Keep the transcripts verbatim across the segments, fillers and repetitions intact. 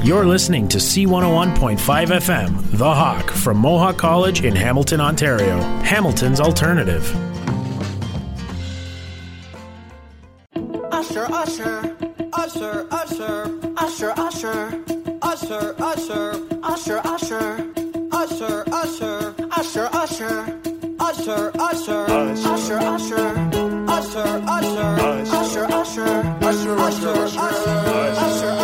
You're listening to C one oh one point five F M, The Hawk, from Mohawk College in Hamilton, Ontario. Hamilton's alternative. Usher, usher, usher, usher, usher, usher, usher, usher, usher, usher, usher, usher, usher, usher. Usher, usher, usher, usher, usher, usher, usher, usher, usher, usher, usher, usher,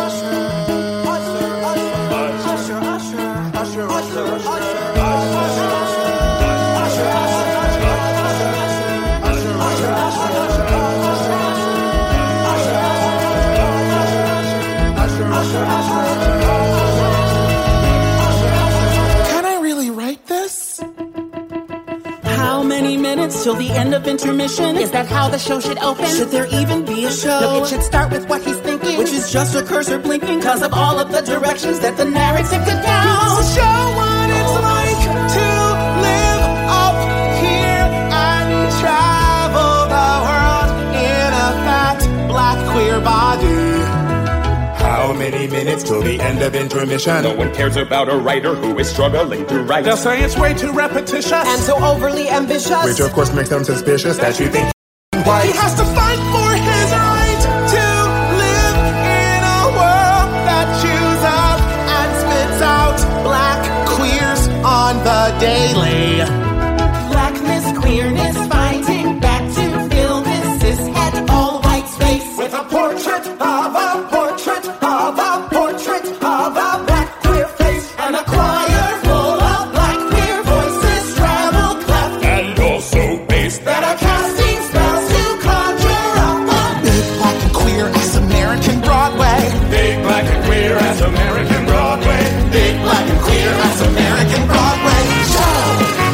Can I really write this? How many minutes till the end of intermission? Is that how the show should open? Should there even be a show? No, it should start with what he's thinking, Which is just a cursor blinking because of all of the directions that the narrative could go. So show what it's like to live up here and travel the world in a fat black queer body. How many minutes till the end of intermission? No one cares about a writer who is struggling to write. They'll say it's way too repetitious and so overly ambitious, Which of course makes them suspicious that you think white. He has to fight for his right to live in a world that chews up and spits out black queers on the daily. Blackness, queerness, fighting back to fill this cishet all white space With a portrait of a portrait of a portrait of a black queer face and a choir full of black queer voices, treble clef And also bass that are casting spells to conjure up a big black and queer as American Broadway. Big black and queer as American Broadway. Big black and queer as American Broadway. Show.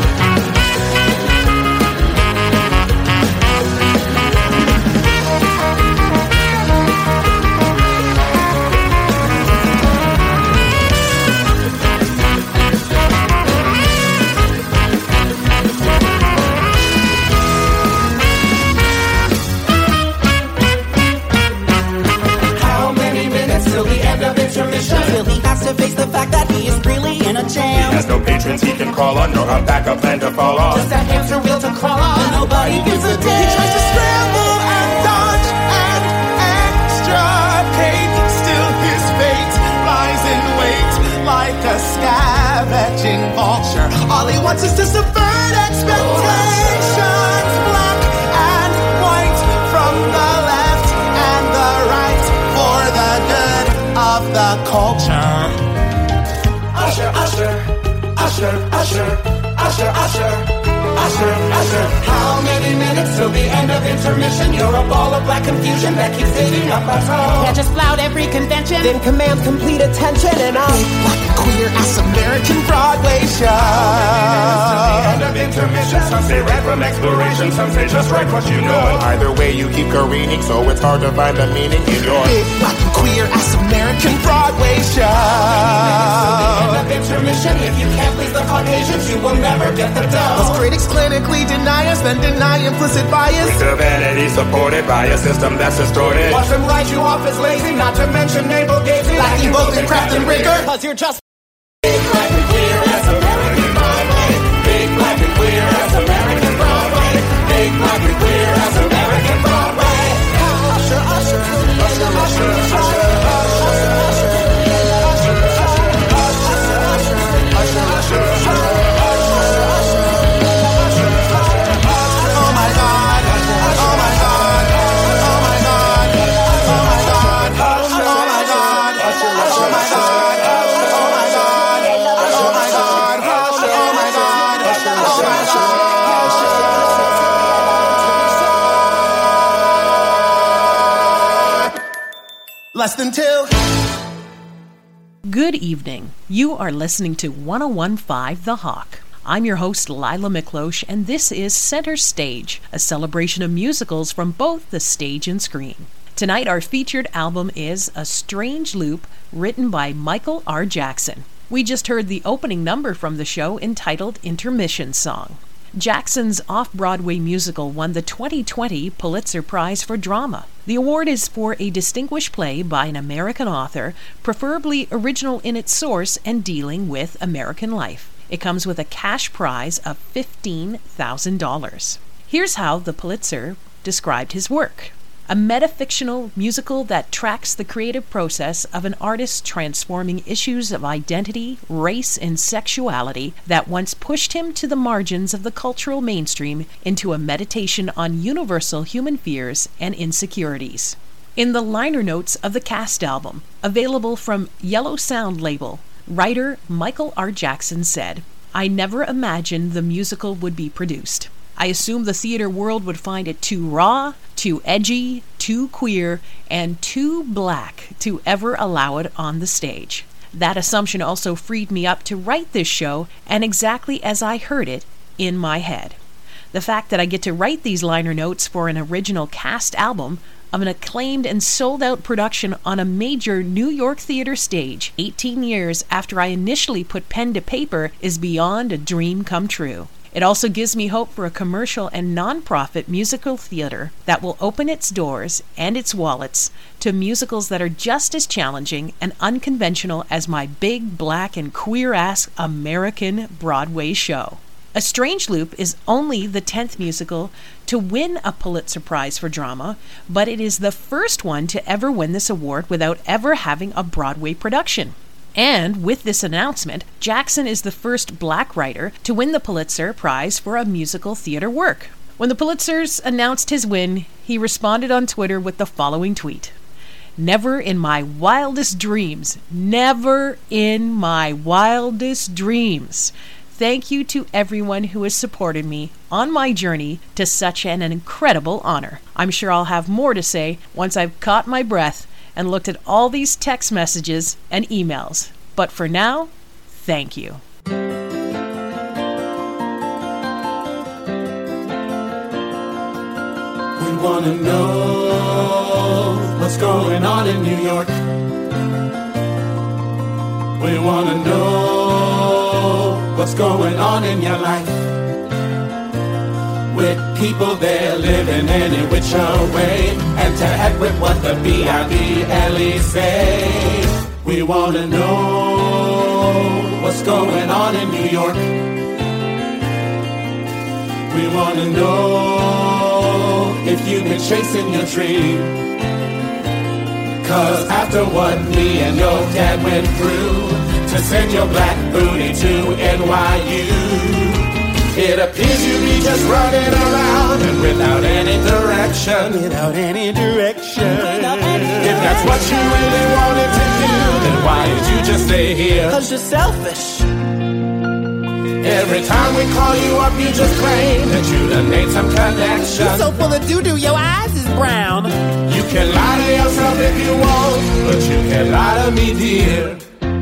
How many minutes till the end of intermission? Till he has to face the fact that he is really in a jam. Has no patrons he can call on, nor a backup plan to fall on. Just a hamster wheel to crawl on. Nobody gives a damn. He tries to scramble and dodge and extricate. Still his fate lies in wait like a scavenging vulture. All he wants is to subvert expectations. Black and white from the left and the right for the good of the culture. usher, usher, usher, usher, usher, usher, usher, usher. How many minutes till the end of intermission? You're a ball of black confusion that keeps hitting up our toe. Yeah, just flout every convention. Then command complete attention and I'll Big black and queer ass American Broadway show. End of intermission. Some say right from exploration. Some say just write what you know. either way you keep careening, so it's hard to find the meaning in your Big black and queer ass American Broadway show. End of intermission. If you can't please the Caucasians, you will never get the dough. Most critics clinically deny us, then deny implicit bias. The vanity supported by a system that's distorted. Watch them write you off as lazy, not to mention navel gazing, lacking both in craft and rigor. cause you're just Big black and queer as American Broadway. Big black and queer as American Broadway. Big black and queer as American Broadway. usher, usher, usher, usher, usher. Oh my God, oh my God, oh my God, oh my God, oh my God, oh my God, oh my God, oh my God, oh my God, oh my God. Less than two. Good evening. You are listening to one oh one point five The Hawk. I'm your host, Lila McLoche, and this is Center Stage, a celebration of musicals from both the stage and screen. Tonight, our featured album is A Strange Loop, written by Michael R. Jackson. We just heard the opening number from the show entitled Intermission Song. Jackson's off-Broadway musical won the twenty twenty Pulitzer Prize for Drama. The award is for a distinguished play by an American author, preferably original in its source and dealing with American life. It comes with a cash prize of fifteen thousand dollars. Here's how the Pulitzer described his work. A metafictional musical that tracks the creative process of an artist transforming issues of identity, race, and sexuality that once pushed him to the margins of the cultural mainstream into a meditation on universal human fears and insecurities. In the liner notes of the cast album, available from Yellow Sound label, writer Michael R. Jackson said, "I never imagined the musical would be produced. I assumed the theater world would find it too raw, too edgy, too queer, and too black to ever allow it on the stage. That assumption also freed me up to write this show, and exactly as I heard it in my head. The fact that I get to write these liner notes for an original cast album of an acclaimed and sold-out production on a major New York theater stage eighteen years after I initially put pen to paper is beyond a dream come true. It also gives me hope for a commercial and non-profit musical theater that will open its doors and its wallets to musicals that are just as challenging and unconventional as my big, black, and queer-ass American Broadway show." A Strange Loop is only the tenth musical to win a Pulitzer Prize for Drama, but it is the first one to ever win this award without ever having a Broadway production. And with this announcement, Jackson is the first black writer to win the Pulitzer Prize for a musical theater work. When the Pulitzers announced his win, he responded on Twitter with the following tweet. "Never in my wildest dreams, never in my wildest dreams. Thank you to everyone who has supported me on my journey to such an incredible honor. I'm sure I'll have more to say once I've caught my breath and looked at all these text messages and emails. But for now, thank you." We want to know what's going on in New York. We want to know what's going on in your life. With people there living any which way, and to heck with what the B I B L E say. We want to know what's going on in New York. We want to know if you've been chasing your dream. Cause after what me and your dad went through to send your black booty to N Y U, it appears you be just running around and without any direction. Without any direction. Without any direction. If that's what you really wanted to do, then why did you just stay here? Cause you're selfish. Every time we call you up, you just claim that you done made some connection. You're so full of doo-doo, your eyes is brown. You can lie to yourself if you want, but you can lie to me, dear.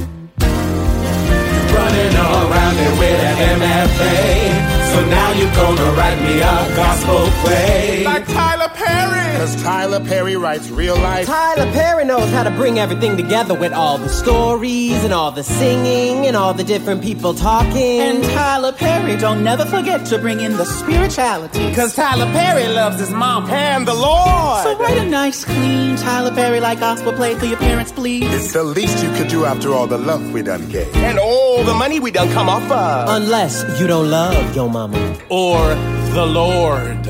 Running around it with an M F A, so now you're gonna write me a gospel play. Like Tyler Perry. Cause Tyler Perry writes real life. Tyler Perry knows how to bring everything together with all the stories and all the singing and all the different people talking. And Tyler Perry don't never forget to bring in the spirituality. Cause Tyler Perry loves his mom And the Lord. So write a nice, clean Tyler Perry like gospel play for your parents, please. It's the least you could do after all the love we done gave. And all the money we done come off of. Unless you don't love your mama. Or the Lord.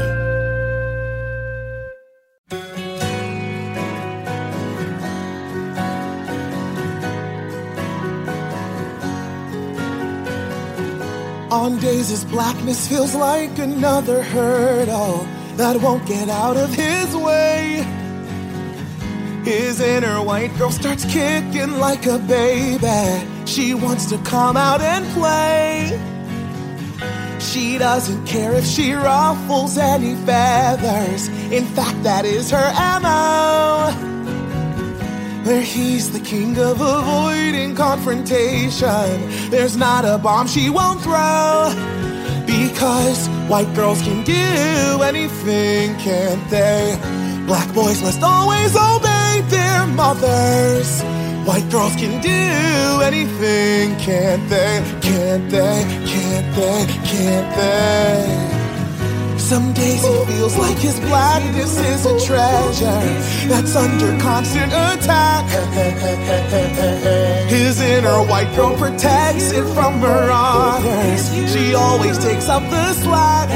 On days his blackness feels like another hurdle that won't get out of his way. His inner white girl starts kicking like a baby. She wants to come out and play. She doesn't care if she ruffles any feathers. In fact, that is her M O. Where he's the king of avoiding confrontation, there's not a bomb she won't throw. Because white girls can do anything, can't they? Black boys must always obey their mothers. White girls can do anything, can't they? Can't they? Can't they? Can't they? Some days he feels like his blackness is a treasure that's under constant attack. His inner white girl protects it from marauders. She always takes up the slack.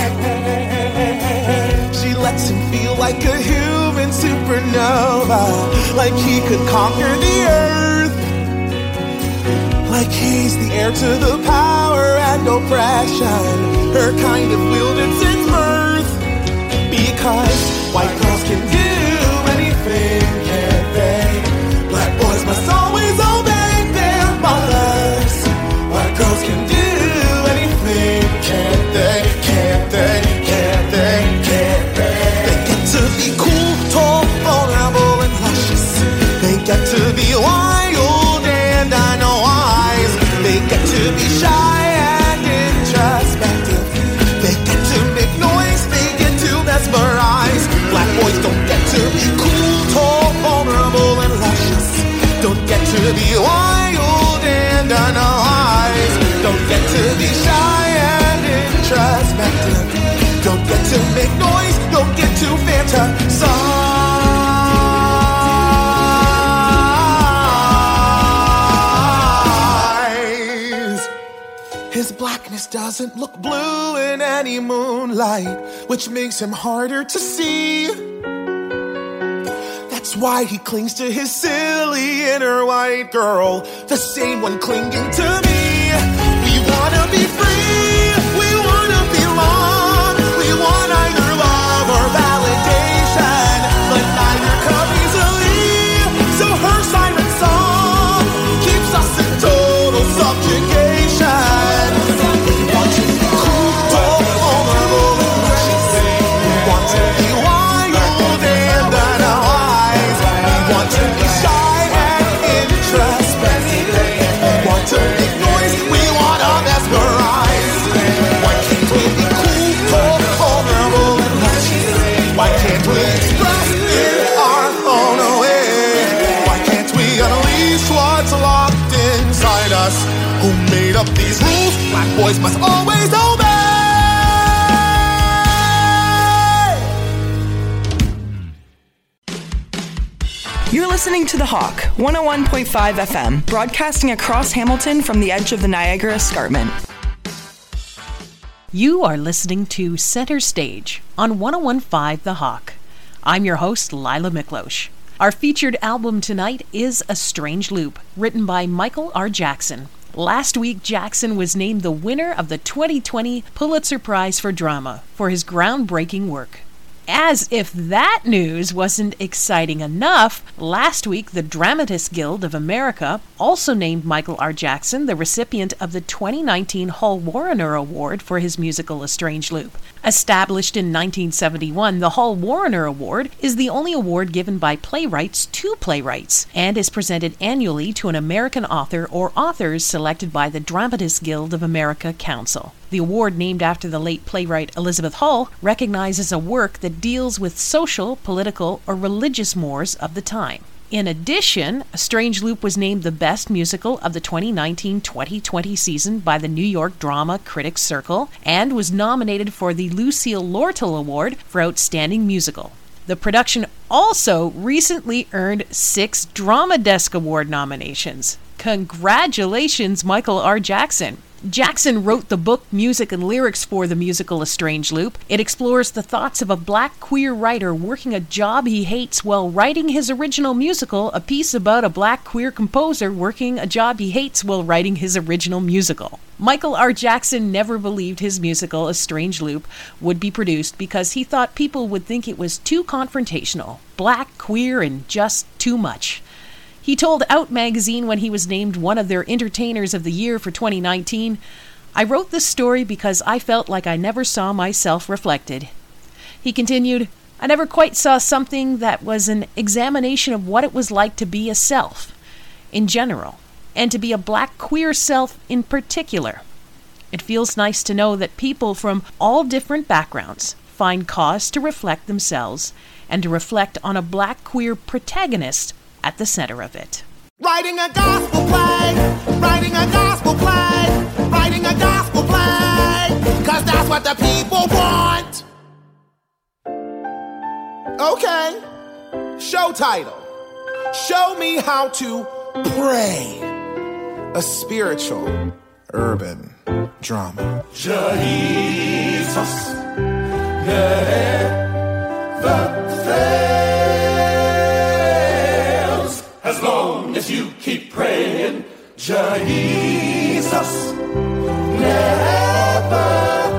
She lets him feel like a human supernova, like he could conquer the earth, like he's the heir to the power and oppression her kind of wielded since birth. Because white girls can do anything, can't they? Black boys must always obey their mothers. White girls can do anything, can't they? Can't they? Can't they? Can't they? They get to be cool, tall, vulnerable, and luscious. They get to be wild and unwise. They get to be shy and introspective. They get to make noise, they get to mesmerize. Black boys don't get to be cool, tall, vulnerable, and luscious. Don't get to be wild and unwise. Don't get to be shy and introspective. Don't get to make noise, don't get to fantasize. His blackness doesn't look blue in any moonlight, which makes him harder to see. That's why he clings to his silly inner white girl, the same one clinging to me. We wanna be free, we wanna belong. We want either love or validation, but neither come easily. So her siren song keeps us in total subjugation. Who made up these rules? Black boys must always obey. You're listening to The Hawk, one oh one point five F M, broadcasting across Hamilton from the edge of the Niagara Escarpment. You are listening to Center Stage on one oh one point five The Hawk. I'm your host, Lila Miklosh. Our featured album tonight is A Strange Loop, written by Michael R. Jackson. Last week, Jackson was named the winner of the twenty twenty Pulitzer Prize for Drama for his groundbreaking work. As if that news wasn't exciting enough, last week the Dramatists Guild of America also named Michael R. Jackson the recipient of the twenty nineteen Hall Warrener Award for his musical A Strange Loop. Established in nineteen seventy-one, the Hall Warrener Award is the only award given by playwrights to playwrights and is presented annually to an American author or authors selected by the Dramatists Guild of America Council. The award, named after the late playwright Elizabeth Hull, recognizes a work that deals with social, political, or religious mores of the time. In addition, A Strange Loop was named the best musical of the twenty nineteen twenty twenty season by the New York Drama Critics Circle and was nominated for the Lucille Lortel Award for Outstanding Musical. The production also recently earned six Drama Desk Award nominations. Congratulations, Michael R. Jackson! Jackson wrote the book, music, and lyrics for the musical A Strange Loop. It explores the thoughts of a black queer writer working a job he hates while writing his original musical, a piece about a black queer composer working a job he hates while writing his original musical. Michael R. Jackson never believed his musical, A Strange Loop, would be produced because he thought people would think it was too confrontational, black, queer, and just too much. He told Out magazine when he was named one of their Entertainers of the Year for twenty nineteen, "I wrote this story because I felt like I never saw myself reflected." He continued, "I never quite saw something that was an examination of what it was like to be a self in general, and to be a black queer self in particular. It feels nice to know that people from all different backgrounds find cause to reflect themselves and to reflect on a black queer protagonist at the center of it." Writing a gospel play, writing a gospel play, writing a gospel play, cause that's what the people want. Okay, show title. Show me how to pray. A spiritual urban drama. Jesus never fails. As long as you keep praying, Jesus never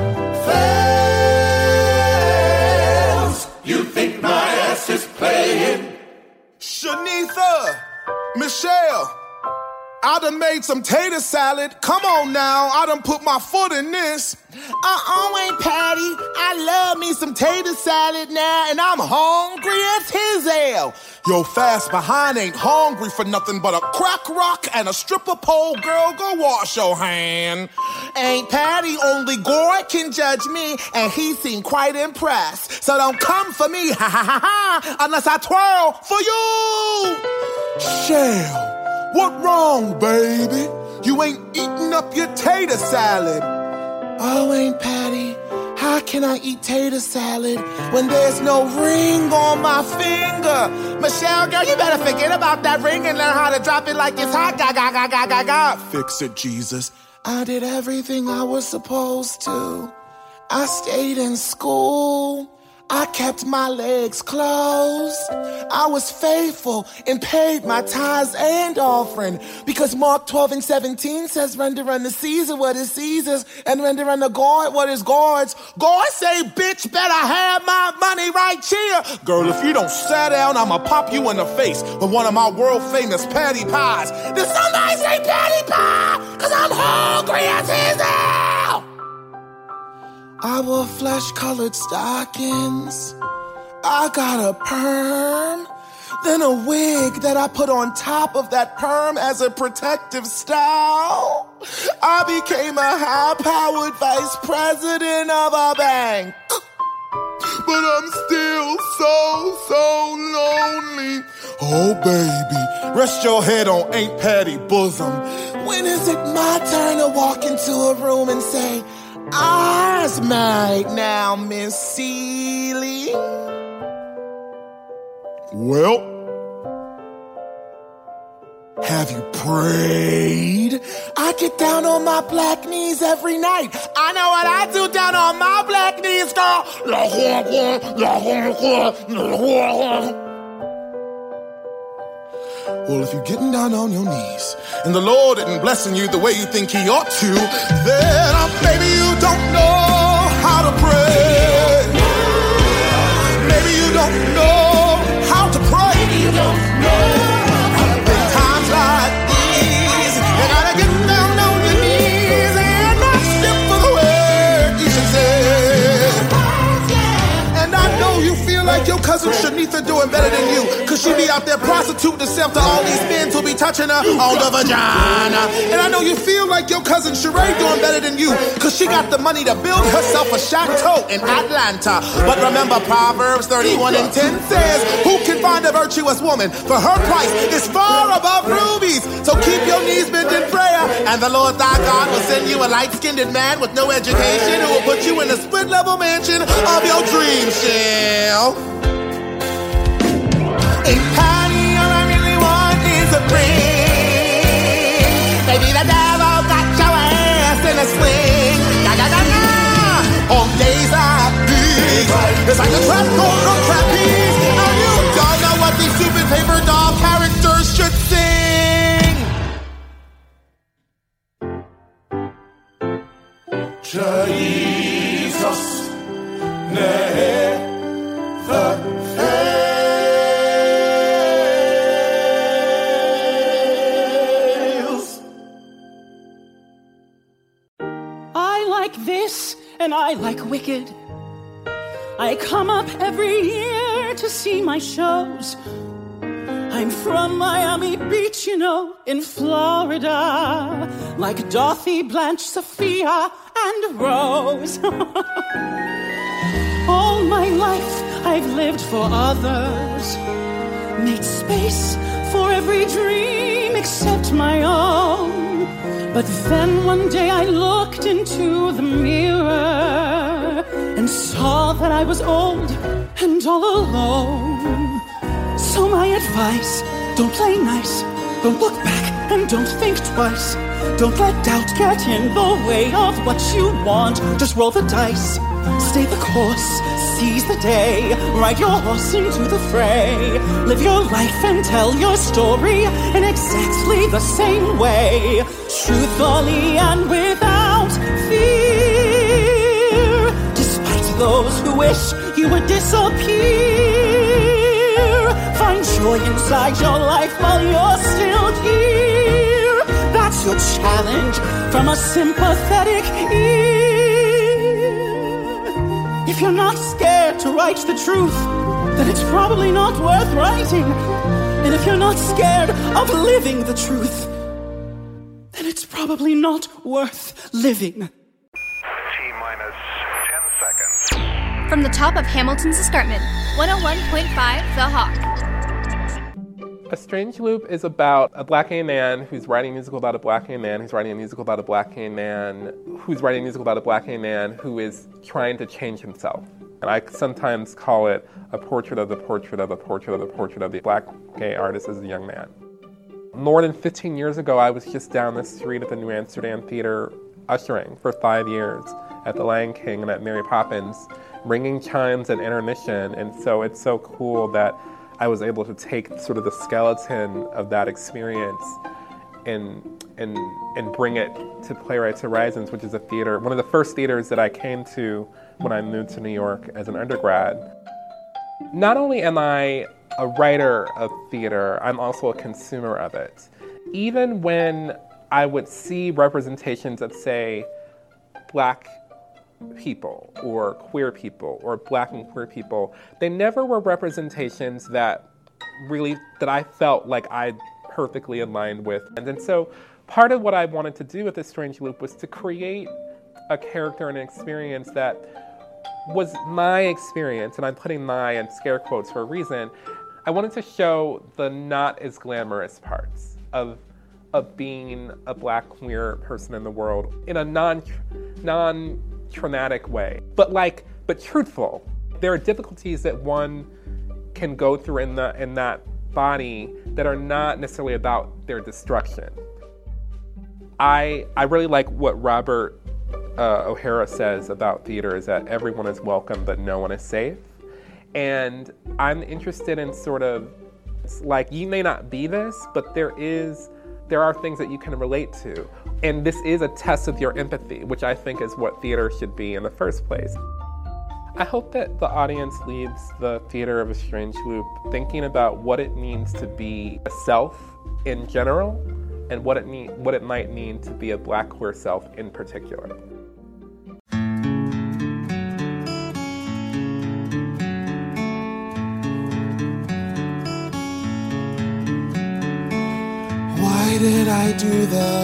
fails. You think my ass is playing? Shanitha, Michelle, I done made some tater salad. Come on now, I done put my foot in this. Uh-uh, Aunt Patty, I love me some tater salad now, and I'm hungry as his hell. Yo, fast behind ain't hungry for nothing but a crack rock and a stripper pole. Girl, go wash your hand. Aunt Patty, only Gore can judge me, and he seemed quite impressed. So don't come for me, ha ha ha ha, unless I twirl for you. Shell. What wrong, baby? You ain't eating up your tater salad. Oh, Aunt Patty, how can I eat tater salad when there's no ring on my finger? Michelle, girl, you better forget about that ring and learn how to drop it like it's hot. Ga, ga, ga, ga, ga, ga. Fix it, Jesus. I did everything I was supposed to. I stayed in school. I kept my legs closed. I was faithful and paid my tithes and offering, because Mark twelve and seventeen says, render unto Caesar what is Caesar's and render unto God what is God's. God say, bitch, better have my money right here. Girl, if you don't sit down, I'ma pop you in the face with one of my world famous patty pies. Did somebody say patty pie? Cause I'm hungry as hell. I wore flesh-colored stockings. I got a perm, then a wig that I put on top of that perm as a protective style. I became a high-powered vice president of a bank. But I'm still so, so lonely. Oh, baby, rest your head on Aunt Patty's bosom. When is it my turn to walk into a room and say, I's married now, Miss Seeley? Well, have you prayed? I get down on my black knees every night. I know what I do down on my black knees, girl. Well, if you're getting down on your knees and the Lord isn't blessing you the way you think he ought to, then uh, maybe you don't know how to pray. Maybe you don't know how to pray. Maybe you don't know how to pray. In times like these, you gotta get down on your knees and not skip for the word, you should say. And I know you feel like your cousin Shanitha doing better than you, cause she be out there prostituting herself to all these men who be touching her on the vagina. And I know you feel like your cousin Sheree doing better than you, cause she got the money to build herself a chateau in Atlanta. But remember, Proverbs thirty-one and ten says, who can find a virtuous woman? For her price is far above rubies. So keep your knees bent in prayer, and the Lord thy God will send you a light-skinned man with no education who will put you in the split-level mansion of your dreams, Shell. Aunt Patty, all I really want is a ring. Baby, the devil got your ass in a sling. Ga, ga, ga, ga. On days like these, it's like a trap going on trapeze. And you don't know what these stupid paper doll characters should sing. Jesus never fails. I like this and I like Wicked. I come up every year to see my shows. I'm from Miami Beach, you know, in Florida, like Dorothy, Blanche, Sophia, and Rose. All my life I've lived for others, made space for every dream except my own. But then one day I looked into the mirror and saw that I was old and all alone. So my advice, don't play nice, don't look back and don't think twice. Don't let doubt get in the way of what you want. Just roll the dice, stay the course, seize the day, ride your horse into the fray. Live your life and tell your story in exactly the same way. Truthfully and without fear, despite those who wish you would disappear. Find joy inside your life while you're still here. That's your challenge from a sympathetic ear. If you're not scared to write the truth, then it's probably not worth writing. And if you're not scared of living the truth, then it's probably not worth living. T-minus ten seconds. From the top of Hamilton's Escarpment, one oh one point five The Hawk. A Strange Loop is about a black gay man who's writing a musical about a black gay man who's writing a musical about a black gay man who's writing a musical about a black gay man who is trying to change himself. And I sometimes call it a portrait of the portrait of a portrait of the portrait of the black gay artist as a young man. More than fifteen years ago, I was just down the street at the New Amsterdam Theater ushering for five years at the Lion King and at Mary Poppins, ringing chimes at intermission. And so it's so cool that I was able to take sort of the skeleton of that experience and and and bring it to Playwrights Horizons, which is a theater, one of the first theaters that I came to when I moved to New York as an undergrad. Not only am I a writer of theater, I'm also a consumer of it. Even when I would see representations of, say, black people or queer people or black and queer people, they never were representations that really, that I felt like I perfectly aligned with. And, and so part of what I wanted to do with this Strange Loop was to create a character and an experience that was my experience, and I'm putting my in scare quotes for a reason. I wanted to show the not as glamorous parts of of being a black queer person in the world in a non non traumatic way, but like, but truthful. There are difficulties that one can go through in the in that body that are not necessarily about their destruction. I I really like what Robert uh, O'Hara says about theater, is that everyone is welcome, but no one is safe. And I'm interested in sort of, like, you may not be this, but there is there are things that you can relate to. And this is a test of your empathy, which I think is what theater should be in the first place. I hope that the audience leaves the theater of A Strange Loop thinking about what it means to be a self in general, and what it mean, what it might mean to be a black queer self in particular. Why did I do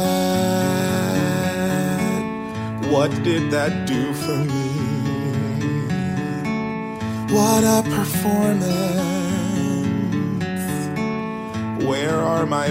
that? What did that do for me? What a performance. Where are my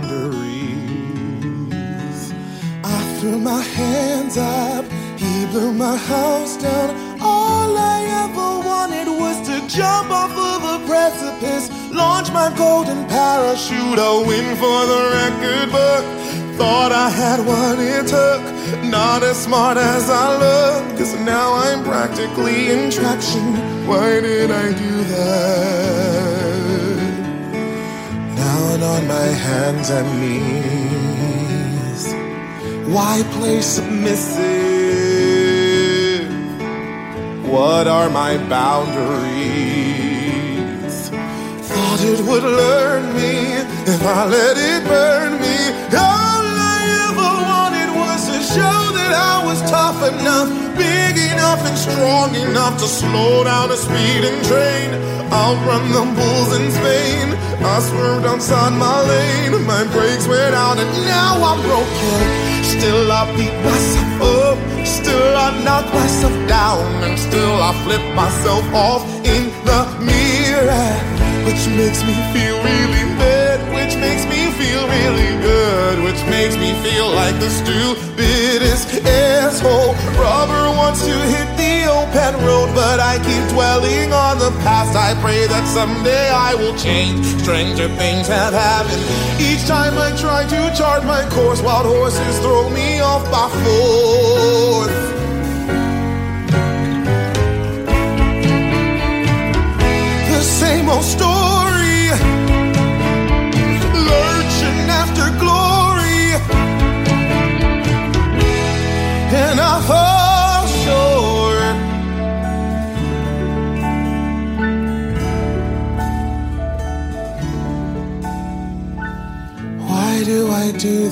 boundaries? I threw my hands up, he blew my house down. All I ever wanted was to jump off of a precipice, launch my golden parachute, a win for the record book. Thought I had what it took, not as smart as I look, 'cause now I'm practically in traction. Why did I do that? Down on my hands and knees. Why play submissive? What are my boundaries? Thought it would learn me if I let it burn me. All I ever wanted was to show that I was tough enough, big enough and strong enough to slow down a speeding train, outrun the bulls in Spain. I swerved outside my lane, my brakes went out and now I'm broken. Still I beat myself up, still I knock myself down, and still I flip myself off in the mirror. which makes me feel really bad, which makes me feel really good, which makes me feel like the stupidest asshole. Rubber wants to hit the open road, but I keep dwelling on the past. I pray that someday I will change. Stranger things have happened each time I try to chart my course. Wild horses throw me off by force. The same old story, lurching after glory, and I fall short. Why do I do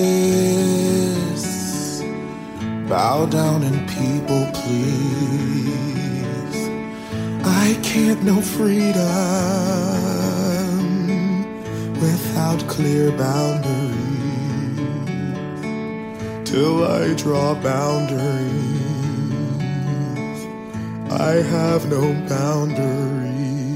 this? Bow down and people please. I can't know freedom without clear boundaries. Till I draw boundaries, I have no boundaries.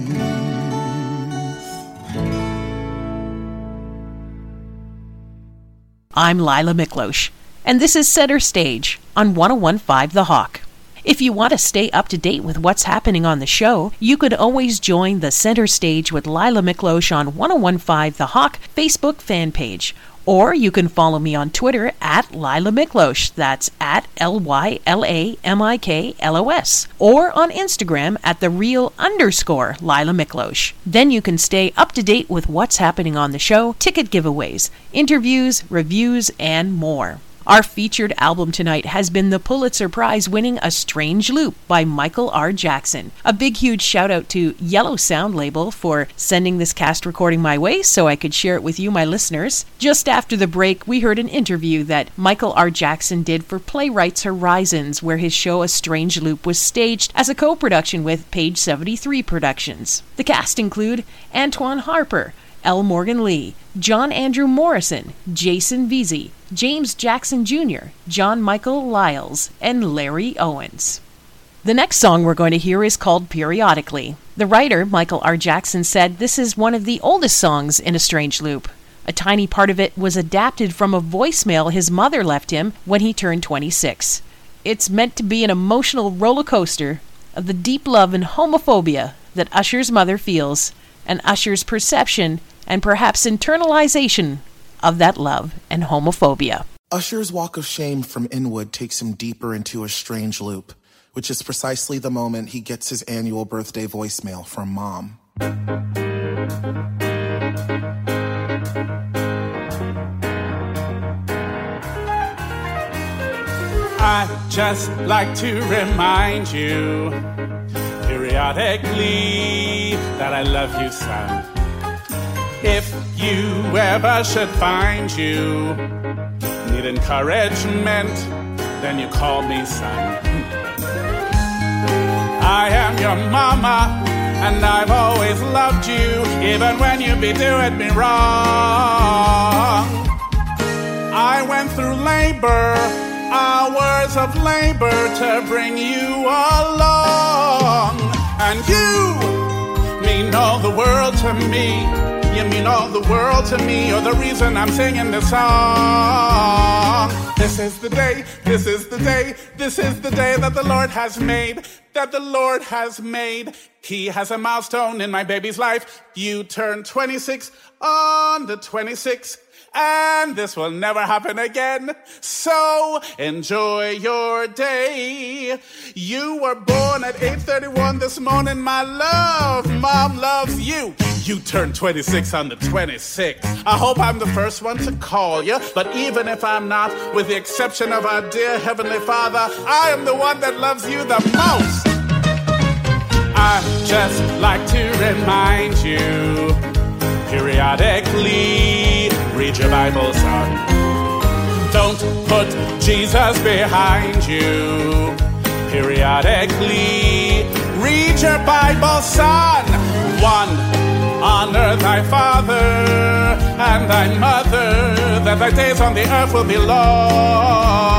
I'm Lila Miklosh, and this is Center Stage on one oh one point five The Hawk. If you want to stay up to date with what's happening on the show, you could always join the Center Stage with Lila Miklosh on one oh one point five The Hawk Facebook fan page. Or you can follow me on Twitter at Lila Miklosh, that's at L Y L A M I K L O S, or on Instagram at the real underscore Lila Miklosh. Then you can stay up to date with what's happening on the show, ticket giveaways, interviews, reviews, and more. Our featured album tonight has been the Pulitzer Prize-winning A Strange Loop by Michael R. Jackson. A big, huge shout-out to Yellow Sound Label for sending this cast recording my way so I could share it with you, my listeners. Just after the break, we heard an interview that Michael R. Jackson did for Playwrights Horizons, where his show A Strange Loop was staged as a co-production with Page seventy-three Productions. The cast include Antoine Harper, L. Morgan Lee, John Andrew Morrison, Jason Veazey, James Jackson Junior, John Michael Lyles, and Larry Owens. The next song we're going to hear is called Periodically. The writer, Michael R. Jackson, said this is one of the oldest songs in A Strange Loop. A tiny part of it was adapted from a voicemail his mother left him when he turned twenty-six. It's meant to be an emotional roller coaster of the deep love and homophobia that Usher's mother feels, and Usher's perception and perhaps internalization of that love and homophobia. Usher's walk of shame from Inwood takes him deeper into a strange loop, which is precisely the moment he gets his annual birthday voicemail from Mom. I'd just like to remind you periodically that I love you, son. If you ever should find you need encouragement, then you call me son. I am your mama, and I've always loved you, even when you be doing me wrong. I went through labor, hours of labor to bring you along, and you mean all the world to me. You mean all the world to me. You're the reason I'm singing this song. This is the day, this is the day, this is the day that the Lord has made, that the Lord has made. He has a milestone in my baby's life. You turned twenty-six on the twenty-sixth, and this will never happen again. So enjoy your day. You were born at eight thirty-one this morning, my love. Mom loves you. You turned twenty-six on the twenty-sixth. I hope I'm the first one to call you, but even if I'm not, with the exception of our dear Heavenly Father, I am the one that loves you the most. I'd just like to remind you, periodically, read your Bible, son. Don't put Jesus behind you. Periodically, read your Bible, son. One, honor thy father and thy mother, that thy days on the earth will be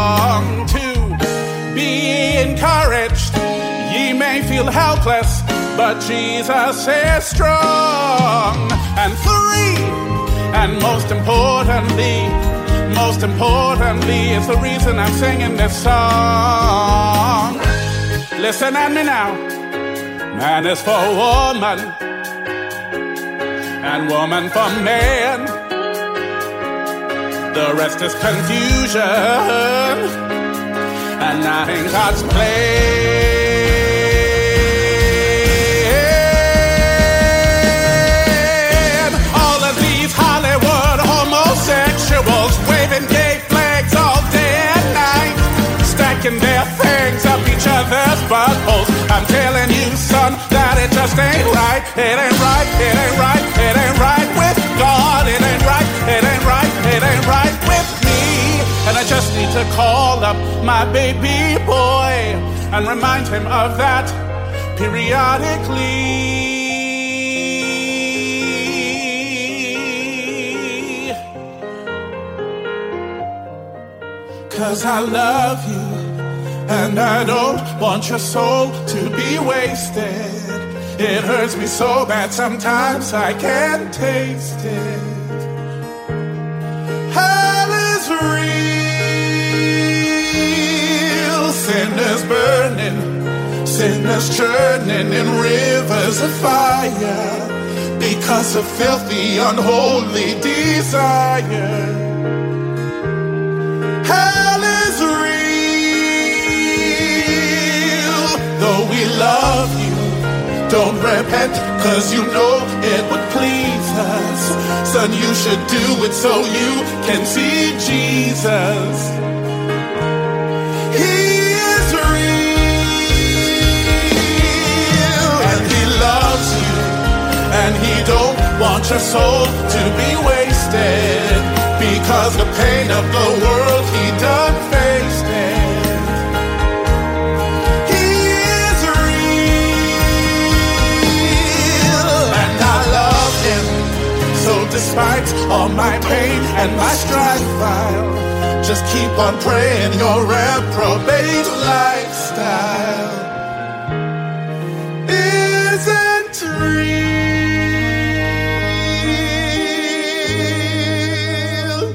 long. Two, be encouraged. Ye may feel helpless, but Jesus is strong. And three, and most importantly, most importantly, is the reason I'm singing this song. Listen at me now. Man is for woman, and woman for man. The rest is confusion, and not in God's plan. All of these Hollywood homosexuals waving gay flags all day and night, stacking their things up each other's buttholes. I'm telling you, son, that it just ain't right. It ain't right, it ain't right, it ain't right with God. It ain't right, it ain't right, it ain't right with me. And I just need to call up my baby boy and remind him of that periodically. Cause I love you, and I don't want your soul to be wasted. It hurts me so bad sometimes I can't taste it. Hell is real, sinners burning, sinners churning in rivers of fire because of filthy, unholy desire. Hell is real, though we love you. Don't repent, cause you know it would please us. Son, you should do it so you can see Jesus. He is real, and he loves you, and he don't want your soul to be wasted, because the pain of the world he done faced it. Despite all my pain and my strife, I'll just keep on praying your reprobate lifestyle isn't real.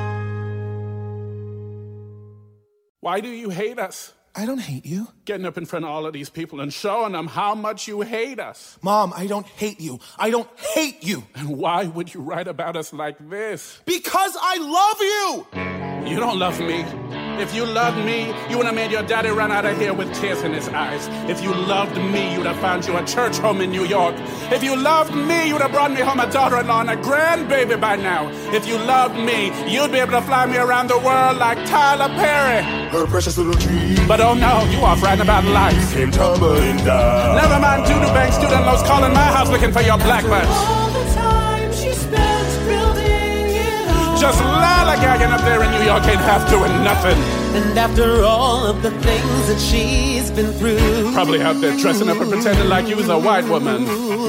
Why do you hate us? I don't hate you. Getting up in front of all of these people and showing them how much you hate us. Mom, I don't hate you. I don't hate you. And why would you write about us like this? Because I love you! You don't love me. If you loved me, you would have made your daddy run out of here with tears in his eyes. If you loved me, you would have found you a church home in New York. If you loved me, you would have brought me home a daughter-in-law and a grandbaby by now. If you loved me, you'd be able to fly me around the world like Tyler Perry. Her precious little dream. But oh no, you off writing about life. Came tumbling down. Never mind Judo Bank student loans calling my house looking for your blackbirds. All the time she spent building it up. Just lollygagging up there in New York ain't half doing nothing. And after all of the things that she's been through, probably out there dressing up and pretending like you was a white woman.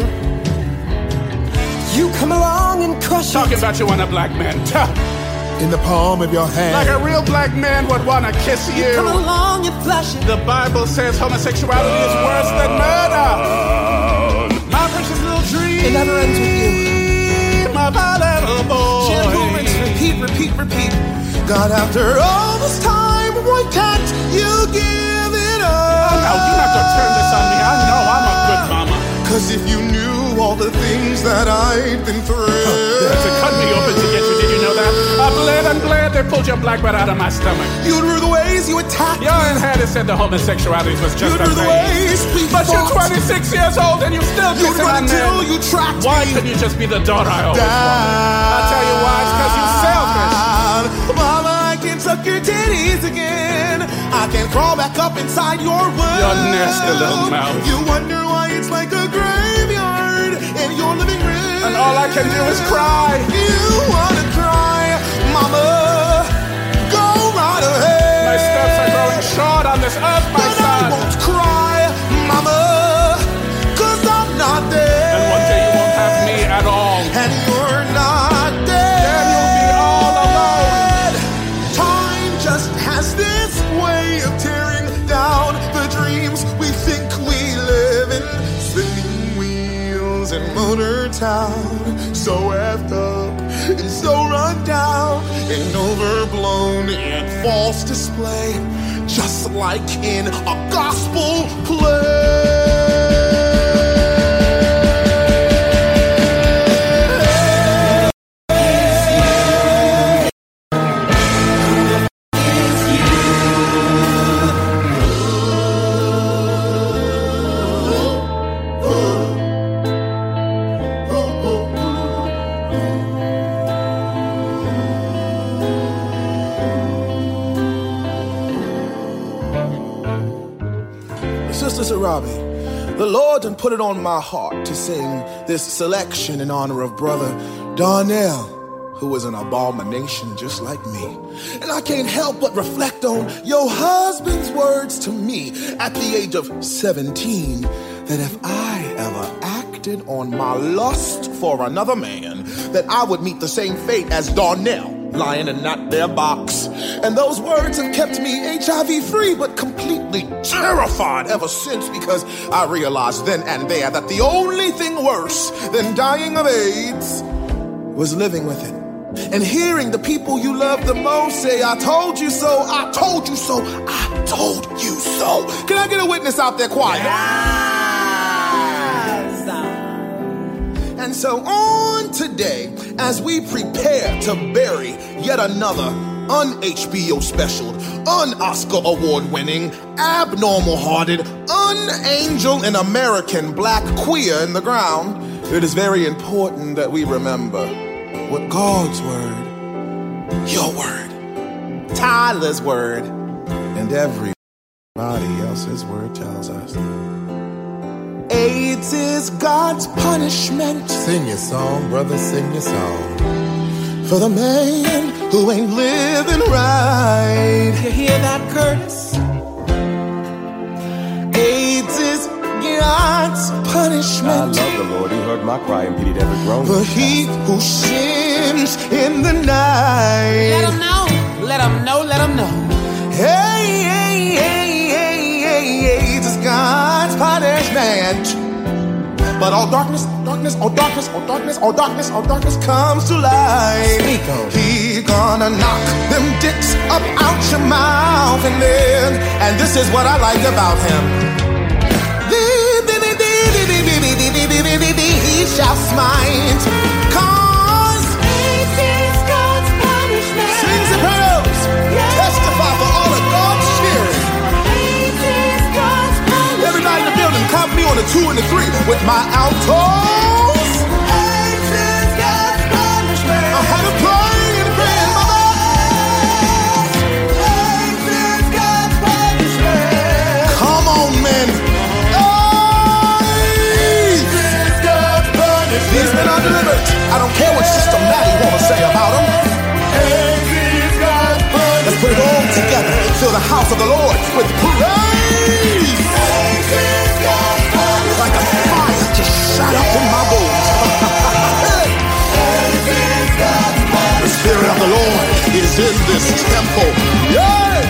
You come along and crush Talking it. about you want a black man. Tuh. In the palm of your hand. Like a real black man would want to kiss you. You come along and flush it. The Bible says homosexuality is worse than murder. My precious little dream. It never ends with you. My little boy. Shampoo, rinse, repeat, repeat, repeat. God, after all this time, why can't you give it up? Oh no, you have to turn this on me. I know I'm a good mama. Cause if you knew all the things that I'd been through. They had to cut me open to get you, did you know that? I bled and bled, they pulled your blackbird out of my stomach. You knew the ways you attacked Your me. head said the homosexuality was just You a knew the phase. ways we But you're fought. twenty-six years old and you still You'd kissing run on until men. you tracked Why me. couldn't you just be the daughter I always Dad. wanted? I'll tell you why, it's cause you selfish. Mama, I can suck your titties again. I can crawl back up inside your world. Your nasty little mouth. You wonder why it's like a graveyard in your living room. And all I can do is cry. You wanna cry, Mama? Go right ahead. My steps are growing short on this earth, my but son. I won't cry, Mama, cause I'm not dead. And one day you won't have me at all. And you're not dead. Then you'll be all alone. Time just has this way of tearing down the dreams we think we live in, spinning town, so effed up and so run down and overblown and false display, just like in a gospel play. Sister Sarabi, the Lord done put it on my heart to sing this selection in honor of Brother Darnell, who is an abomination just like me. And I can't help but reflect on your husband's words to me at the age of seventeen, that if I ever acted on my lust for another man, that I would meet the same fate as Darnell, lying in that there box. And those words have kept me H I V free, but completely terrified ever since, because I realized then and there that the only thing worse than dying of AIDS was living with it. And hearing the people you love the most say, I told you so, I told you so, I told you so. Can I get a witness out there quiet? Yes. And so on today, as we prepare to bury yet another un-H B O special, un-Oscar award-winning, abnormal-hearted, un-angel and American black queer in the ground, it is very important that we remember what God's word, your word, Tyler's word, and everybody else's word tells us. AIDS is God's punishment. Sing your song, brother, sing your song. For the man who ain't living right. You hear that, Curtis? AIDS is God's punishment. I love the Lord. He heard my cry and pitied every groan. For he who sins in the night. Let him know, let him know, let him know. Hey, hey, hey, hey, hey, AIDS is God's punishment. But all darkness, darkness, all darkness, all darkness, all darkness, all darkness comes to light. He gonna knock them dicks up out your mouth, and then, and this is what I like about him. He shall smite, cause AIDS is God's punishment. Sing the praise, testify for all of God's cheering. AIDS is God's punishment. Everybody in the building, clap me on the two and the three with my altos. AIDS is God's punishment. I had a praying and praying, mama. AIDS is God's punishment. Come on, man. These men are delivered. I don't care what Sister Maddie want to say about them. Let's put it all together. Fill the house of the Lord with praise. Like a fire just shot up in my bones. The Spirit of the Lord is in this temple. Yes.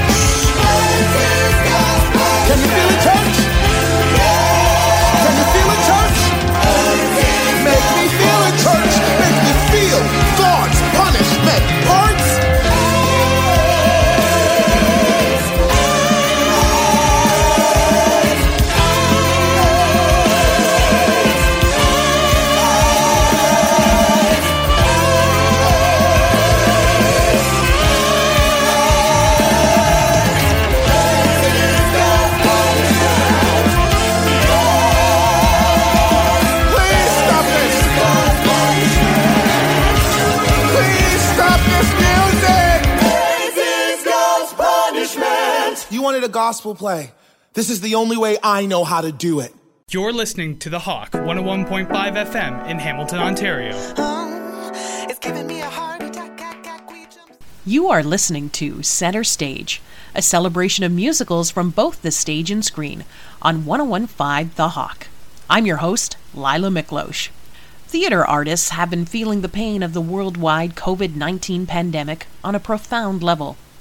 Can you feel it, church? Can you feel it, church? Make me feel it, church. Make me feel God's punishment. Hurts. Wanted a gospel play. This is the only way I know how to do it. You're listening to The Hawk, one oh one point five F M in Hamilton, Ontario. Oh, it's giving me a heart attack. You are listening to Center Stage, a celebration of musicals from both the stage and screen on one oh one point five The Hawk. I'm your host, Lila Miklosh. Theater artists have been feeling the pain of the worldwide covid nineteen pandemic on a profound level.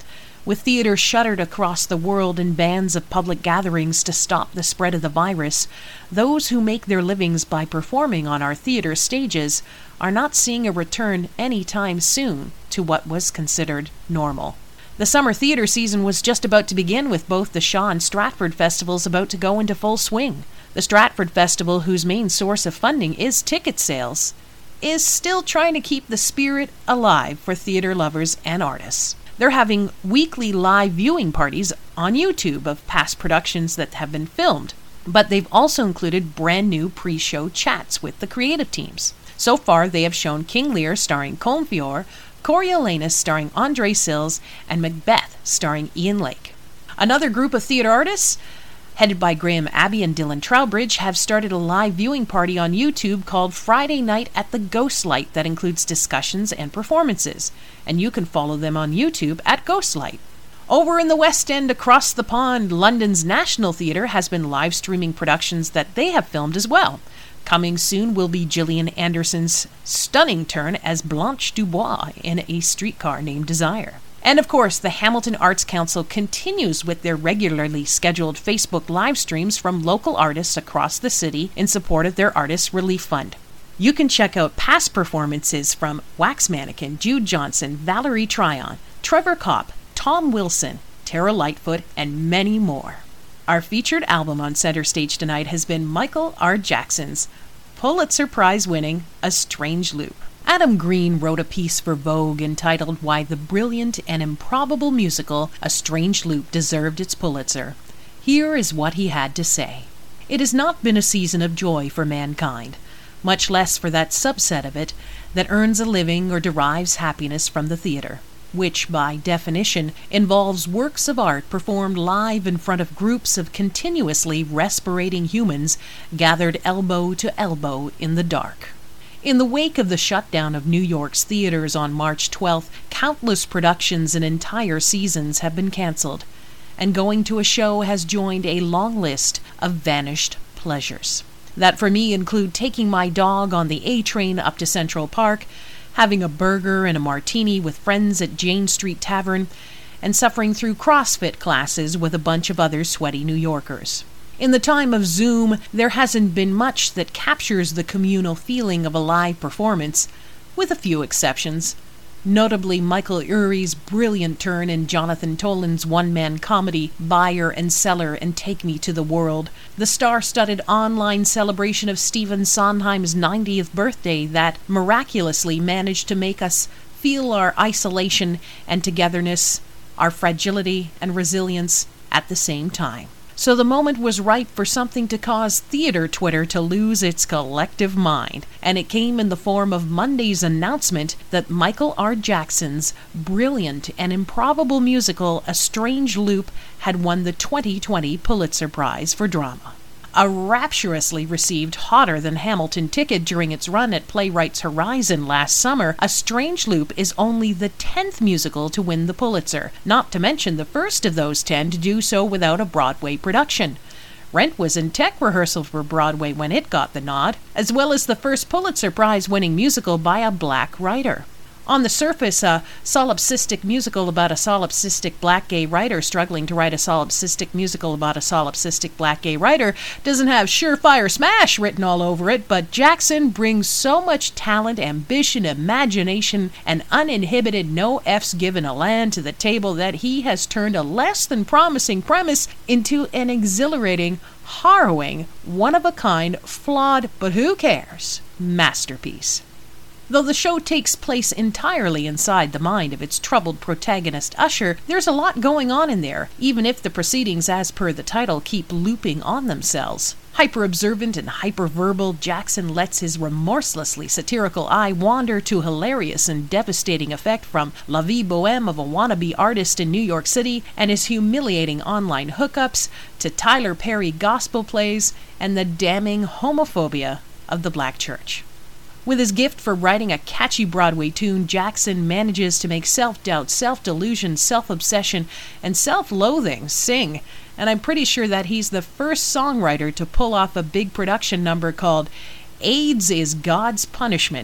With theater shuttered across the world and bans of public gatherings to stop the spread of the virus, those who make their livings by performing on our theater stages are not seeing a return anytime soon to what was considered normal. The summer theater season was just about to begin, with both the Shaw and Stratford festivals about to go into full swing. The Stratford Festival, whose main source of funding is ticket sales, is still trying to keep the spirit alive for theater lovers and artists. They're having weekly live viewing parties on YouTube of past productions that have been filmed, but they've also included brand new pre-show chats with the creative teams. So far, they have shown King Lear starring Colm Feore, Coriolanus starring Andre Sills, and Macbeth starring Ian Lake. Another group of theater artists, headed by Graham Abbey and Dylan Trowbridge, have started a live viewing party on YouTube called Friday Night at the Ghostlight that includes discussions and performances, and you can follow them on YouTube at Ghostlight. Over in the West End across the pond, London's National Theatre has been live streaming productions that they have filmed as well. Coming soon will be Gillian Anderson's stunning turn as Blanche Dubois in A Streetcar Named Desire. And of course, the Hamilton Arts Council continues with their regularly scheduled Facebook live streams from local artists across the city in support of their Artist Relief Fund. You can check out past performances from Wax Mannequin, Jude Johnson, Valerie Tryon, Trevor Kopp, Tom Wilson, Tara Lightfoot, and many more. Our featured album on Center Stage tonight has been Michael R. Jackson's Pulitzer Prize-winning A Strange Loop. Adam Green wrote a piece for Vogue entitled Why the Brilliant and Improbable Musical A Strange Loop Deserved Its Pulitzer. Here is what he had to say. It has not been a season of joy for mankind, much less for that subset of it that earns a living or derives happiness from the theater, which, by definition, involves works of art performed live in front of groups of continuously respirating humans gathered elbow to elbow in the dark. In the wake of the shutdown of New York's theaters on March twelfth, countless productions and entire seasons have been canceled, and going to a show has joined a long list of vanished pleasures. That for me include taking my dog on the A train up to Central Park, having a burger and a martini with friends at Jane Street Tavern, and suffering through CrossFit classes with a bunch of other sweaty New Yorkers. In the time of Zoom, there hasn't been much that captures the communal feeling of a live performance, with a few exceptions. Notably Michael Urie's brilliant turn in Jonathan Toland's one-man comedy Buyer and Seller and Take Me to the World, the star-studded online celebration of Stephen Sondheim's ninetieth birthday that miraculously managed to make us feel our isolation and togetherness, our fragility and resilience at the same time. So the moment was ripe for something to cause theater Twitter to lose its collective mind, and it came in the form of Monday's announcement that Michael R. Jackson's brilliant and improbable musical A Strange Loop had won the twenty twenty Pulitzer Prize for Drama. A rapturously received hotter than Hamilton ticket during its run at Playwrights Horizon last summer, A Strange Loop is only the tenth musical to win the Pulitzer, not to mention the first of those ten to do so without a Broadway production. Rent was in tech rehearsal for Broadway when it got the nod, as well as the first Pulitzer Prize-winning musical by a black writer. On the surface, a solipsistic musical about a solipsistic black gay writer struggling to write a solipsistic musical about a solipsistic black gay writer doesn't have surefire smash written all over it, but Jackson brings so much talent, ambition, imagination, and uninhibited no F's given a land to the table that he has turned a less than promising premise into an exhilarating, harrowing, one-of-a-kind, flawed, but who cares, masterpiece. Though the show takes place entirely inside the mind of its troubled protagonist Usher, there's a lot going on in there, even if the proceedings as per the title keep looping on themselves. Hyper-observant and hyper-verbal, Jackson lets his remorselessly satirical eye wander to hilarious and devastating effect from La Vie Boheme of a wannabe artist in New York City and his humiliating online hookups to Tyler Perry gospel plays and the damning homophobia of the black church. With his gift for writing a catchy Broadway tune, Jackson manages to make self-doubt, self-delusion, self-obsession, and self-loathing sing, and I'm pretty sure that he's the first songwriter to pull off a big production number called AIDS is God's Punishment,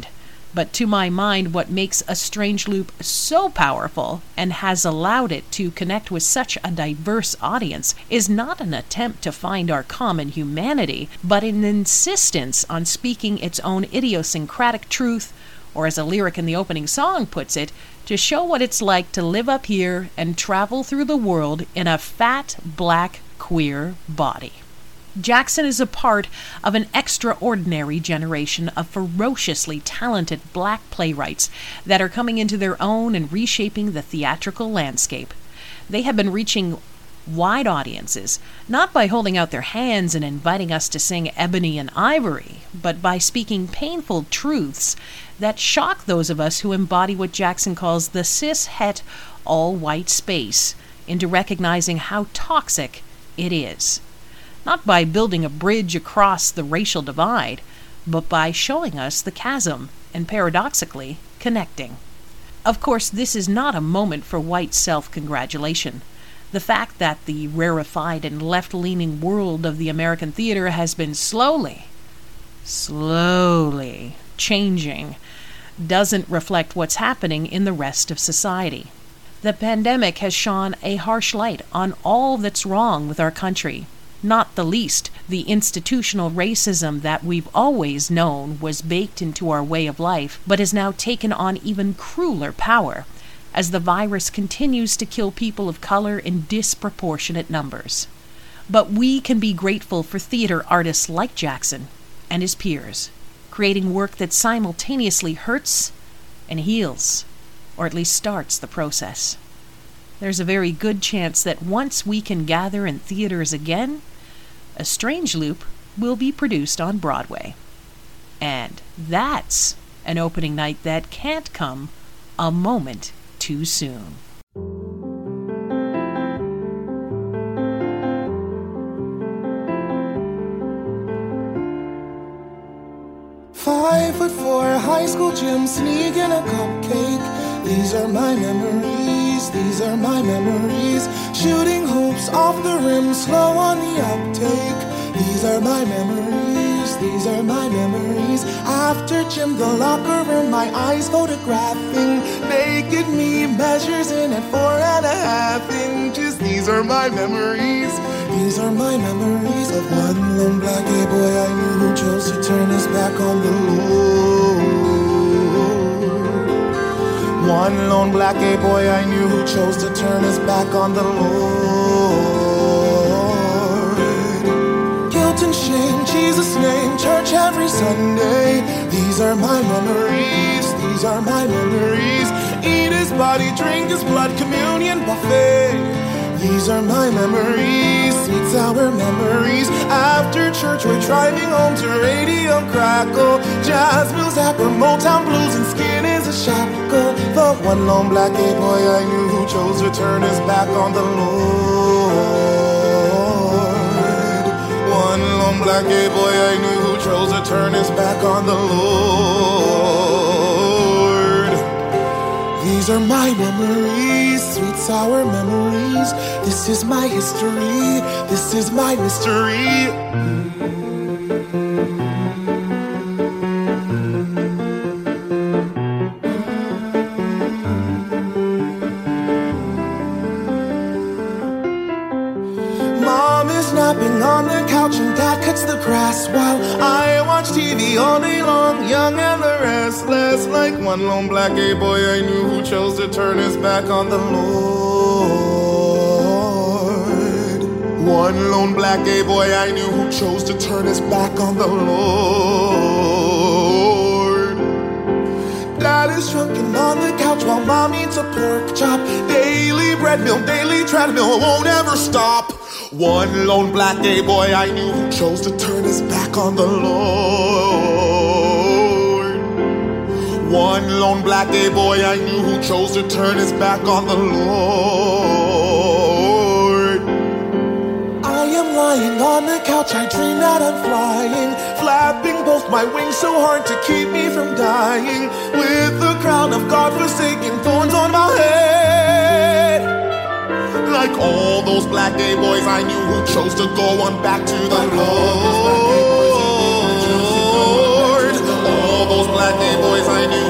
But to my mind, what makes A Strange Loop so powerful and has allowed it to connect with such a diverse audience is not an attempt to find our common humanity, but an insistence on speaking its own idiosyncratic truth, or as a lyric in the opening song puts it, to show what it's like to live up here and travel through the world in a fat, black, queer body. Jackson is a part of an extraordinary generation of ferociously talented black playwrights that are coming into their own and reshaping the theatrical landscape. They have been reaching wide audiences, not by holding out their hands and inviting us to sing Ebony and Ivory, but by speaking painful truths that shock those of us who embody what Jackson calls the cis-het all-white space into recognizing how toxic it is. Not by building a bridge across the racial divide, but by showing us the chasm and paradoxically connecting. Of course, this is not a moment for white self-congratulation. The fact that the rarefied and left-leaning world of the American theater has been slowly, slowly changing doesn't reflect what's happening in the rest of society. The pandemic has shone a harsh light on all that's wrong with our country. Not the least, the institutional racism that we've always known was baked into our way of life, but has now taken on even crueler power as the virus continues to kill people of color in disproportionate numbers. But we can be grateful for theater artists like Jackson and his peers, creating work that simultaneously hurts and heals, or at least starts the process. There's a very good chance that once we can gather in theaters again, A Strange Loop will be produced on Broadway. And that's an opening night that can't come a moment too soon. Five foot four, high school gym, sneaking a cupcake. These are my memories, these are my memories. Shooting hoops off the rim, slow on the uptake. These are my memories, these are my memories. After gym, the locker room, my eyes photographing. Naked me measures in at four and a half inches. These are my memories, these are my memories of one lone black gay boy I knew who chose to turn his back on the Lord. One lone black gay boy I knew who chose to turn his back on the Lord. Guilt and shame, Jesus' name, church every Sunday. These are my memories, these are my memories. Eat his body, drink his blood, communion buffet. These are my memories, sweet sour memories. After church we're driving home to Radio Crackle. Jazz Mills, Zapper, Motown Blues, and Skin is a shackle. The one lone black gay boy I knew who chose to turn his back on the Lord. One lone black gay boy I knew who chose to turn his back on the Lord. These are my memories, sweet sour memories. This is my history, this is my mystery. Mom is napping on the couch and Dad cuts the grass while I watch T V all day long, young and the restless. Like one lone black gay boy I knew who chose to turn his back on the Lord. One lone black gay boy I knew who chose to turn his back on the Lord. Dad is drunken on the couch while Mom eats a pork chop. Daily bread meal, daily treadmill, won't ever stop. One lone black gay boy I knew who chose to turn his back on the Lord. One lone black gay boy I knew who chose to turn his back on the Lord. I am lying on the couch, I dream that I'm flying, flapping both my wings so hard to keep me from dying, with the crown of God-forsaken thorns on my head. Like all those black gay boys I knew who chose to go on back to the Lord. All those black gay boys I knew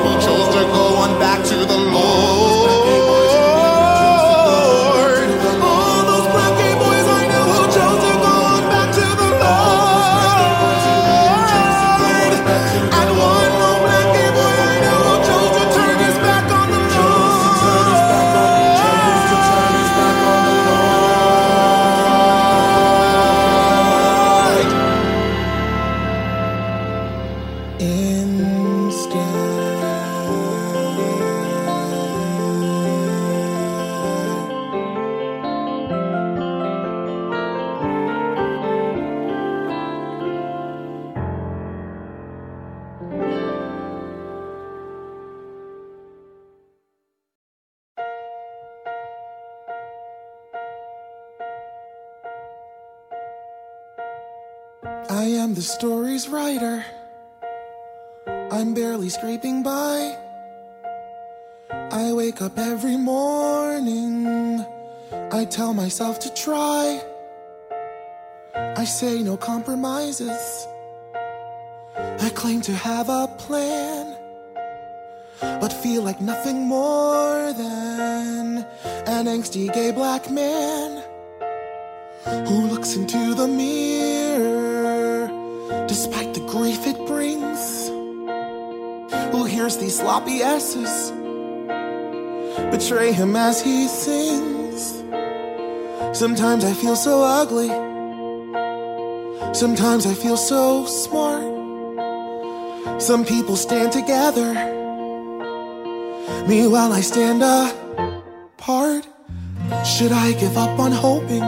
I am the story's writer. I'm barely scraping by. I wake up every morning. I tell myself to try. I say no compromises. I claim to have a plan, but feel like nothing more than an angsty gay black man who looks into the mirror despite the grief it brings, who hears these sloppy S's betray him as he sings. Sometimes I feel so ugly, sometimes I feel so smart. Some people stand together, meanwhile I stand apart. Should I give up on hoping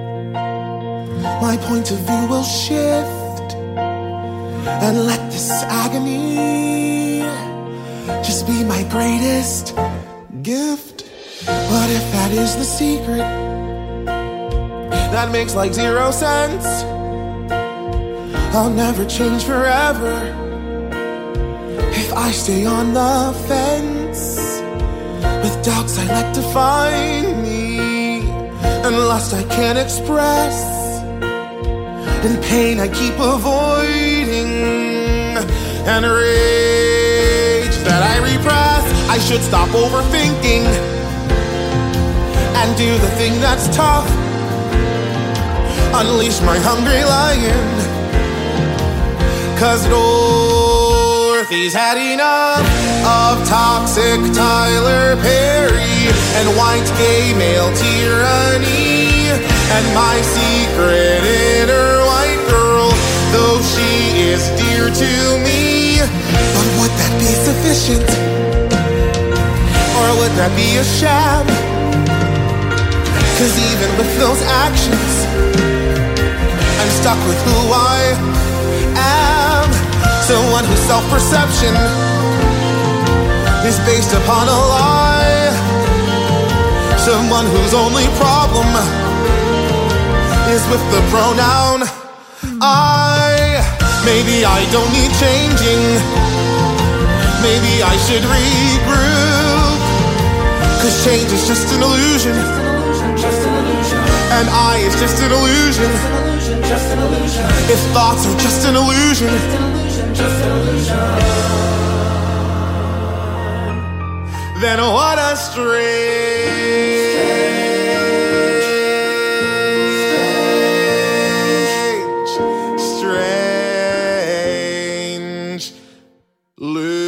my point of view will shift and let this agony just be my greatest gift? But if that is the secret, that makes like zero sense. I'll never change forever if I stay on the fence. With doubts I let define me, and lust I can't express, and pain I keep avoiding, and rage that I repress. I should stop overthinking and do the thing that's tough. Unleash my hungry lion, 'cause Dorothy's had enough of toxic Tyler Perry and white gay male tyranny, and my secret inner white girl, though she is dear to me. But would that be sufficient? Or would that be a sham? 'Cause even with those actions, I'm stuck with who I am. Someone whose self-perception is based upon a lie. Someone whose only problem is with the pronoun I. Maybe I don't need changing. Maybe I should regroup. 'Cause change is just an illusion, and I is just an illusion. If thoughts are just an illusion, then what a strange, strange loop.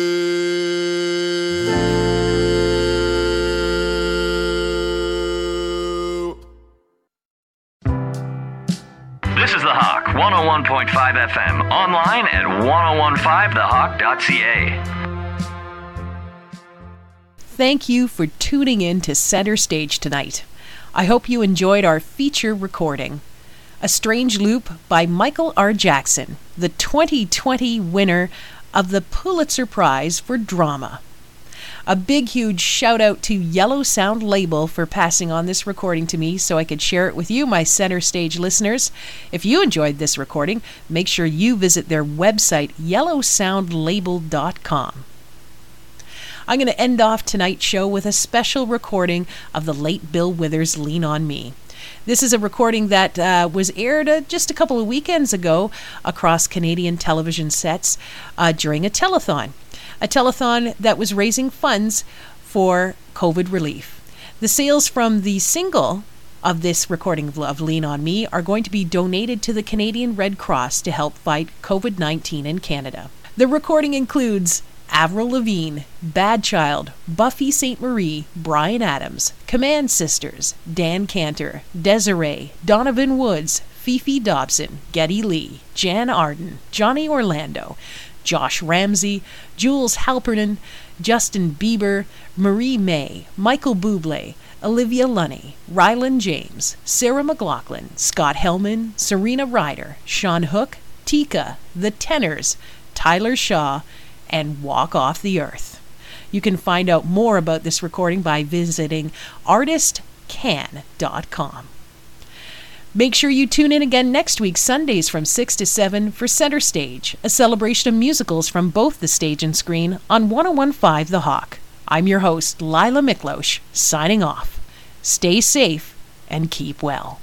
This is The Hawk, one oh one point five F M, online at ten fifteen the hawk dot c a. Thank you for tuning in to Center Stage tonight. I hope you enjoyed our feature recording, A Strange Loop by Michael R. Jackson, the twenty twenty winner of the Pulitzer Prize for Drama. A big, huge shout out to Yellow Sound Label for passing on this recording to me so I could share it with you, my Center Stage listeners. If you enjoyed this recording, make sure you visit their website, yellow sound label dot com. I'm going to end off tonight's show with a special recording of the late Bill Withers' Lean on Me. This is a recording that uh, was aired uh, just a couple of weekends ago across Canadian television sets uh, during a telethon. A telethon that was raising funds for COVID relief. The sales from the single of this recording of Lean on Me are going to be donated to the Canadian Red Cross to help fight COVID nineteen in Canada. The recording includes Avril Lavigne, Bad Child, Buffy Sainte Marie, Bryan Adams, Command Sisters, Dan Cantor, Desiree, Donovan Woods, Fifi Dobson, Geddy Lee, Jan Arden, Johnny Orlando, Josh Ramsey, Jules Halpernon, Justin Bieber, Marie May, Michael Bublé, Olivia Lunny, Rylan James, Sarah McLachlan, Scott Hellman, Serena Ryder, Sean Hook, Tika, The Tenors, Tyler Shaw, and Walk Off the Earth. You can find out more about this recording by visiting artist can dot com. Make sure you tune in again next week, Sundays from six to seven for Center Stage, a celebration of musicals from both the stage and screen on one oh one point five The Hawk. I'm your host, Lila Miklosh, signing off. Stay safe and keep well.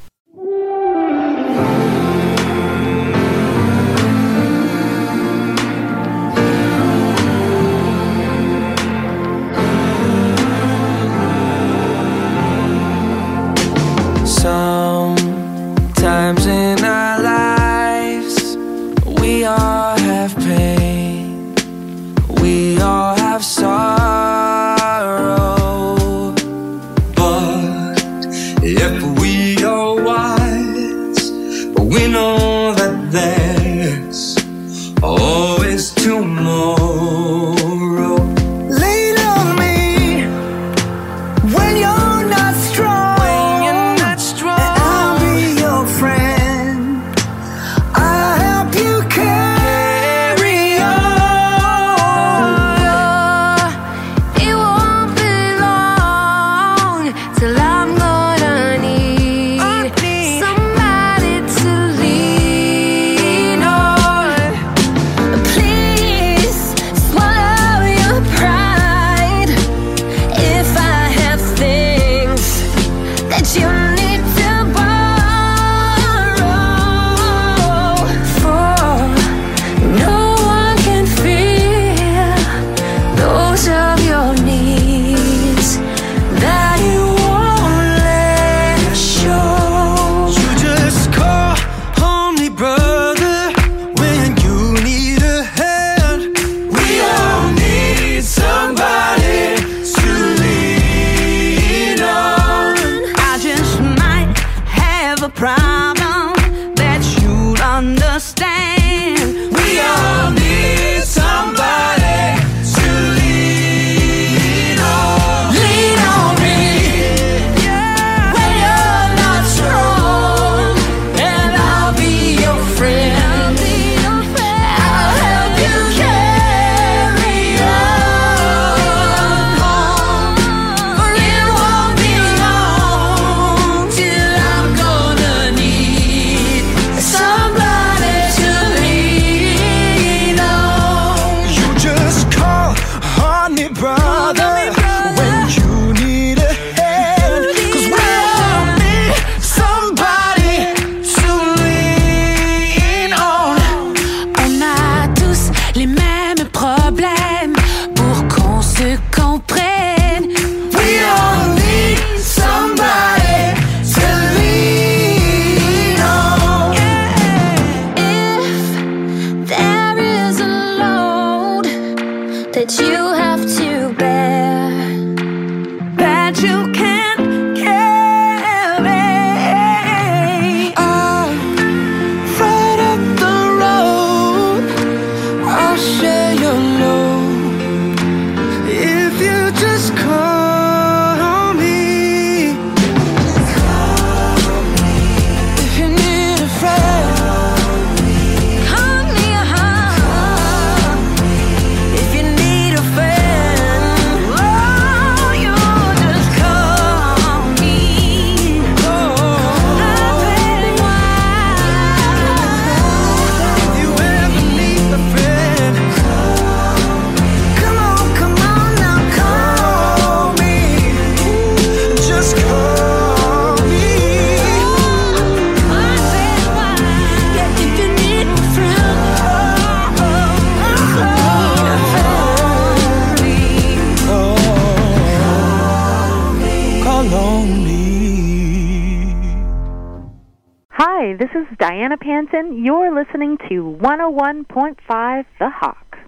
Sometimes in our lives, we all have pain, we all have sorrow. But if we are wise, we know that there's always tomorrow. Lean on me when you're not strong. Hi, this is Diana Panton. You're listening to one oh one point five The Hawk.